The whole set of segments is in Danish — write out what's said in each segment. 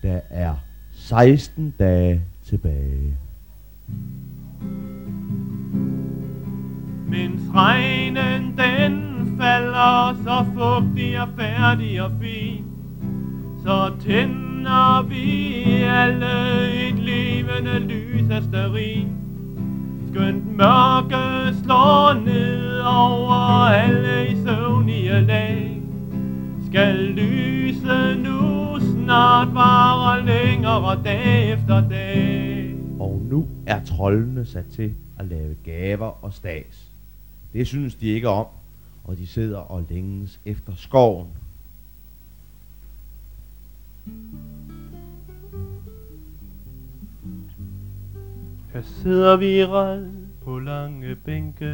Der er 16 dage tilbage. Mens regnen den falder så fugtig og færdig og fin, så tænder vi alle et levende lys af stearin. Skønt mørke slår ned over alle i søvnige lag, skal lyse nu snart vare længere dag efter dag. Og nu er troldene sat til at lave gaver og stas. Det synes de ikke om, og de sidder og længes efter skoven. Her sidder vi red på lange bænke,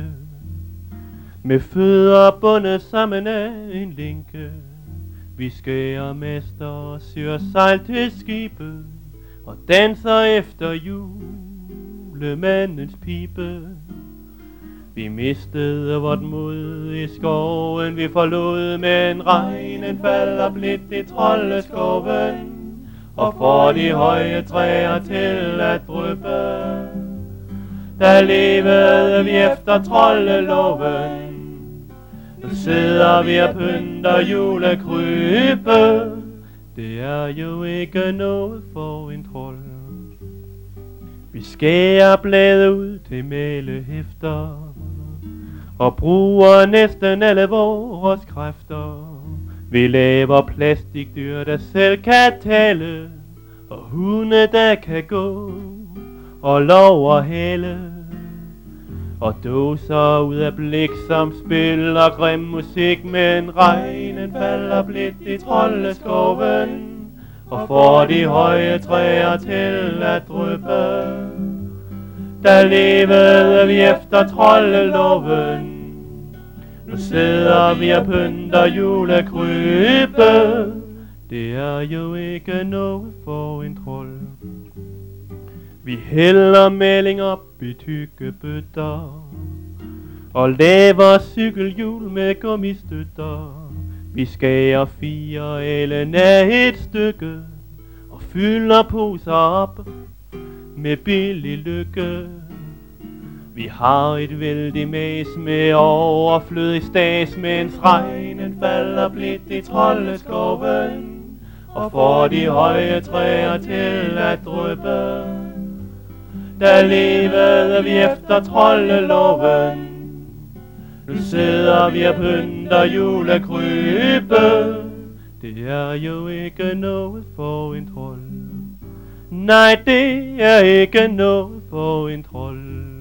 med fødder bundet sammen af en linke. Vi skærer mester og syr sejl til skibet, og danser efter julemandens pibe. Vi mistede vort mod i skoven, vi forlod, men regnen falder blidt i troldeskoven, og får de høje træer til at dryppe. Der levede vi efter troldeloven, nu sidder vi og pynter julekrybe. Det er jo ikke noget for en trold. Vi skærer bladet ud til mælehæfter, og bruger næsten alle vores kræfter. Vi laver plastikdyr, der selv kan tale, og hunde, der kan gå, og lov og hælde, og dåser ud af blik, som spiller grim musik. Men regnen falder blidt i troldeskoven, og får de høje træer til at dryppe. Der levede vi efter troldeloven, nu sidder vi og pynter julekrybe. Det er jo ikke noget for en trold. Vi hælder maling op i tykke bøtter, og laver cykelhjul med gummistøtter. Vi skærer 4 alen af et stykke, og fylder poser op med billig lykke. Vi har et vældig mæs med overflødig stas, mens regnen falder blidt i troldeskoven, og får de høje træer til at dryppe. Der levede vi efter troldeloven, nu sidder vi og pynter julekrybe. Det er jo ikke noget for en trold. Nej, det er ikke noget for en trold.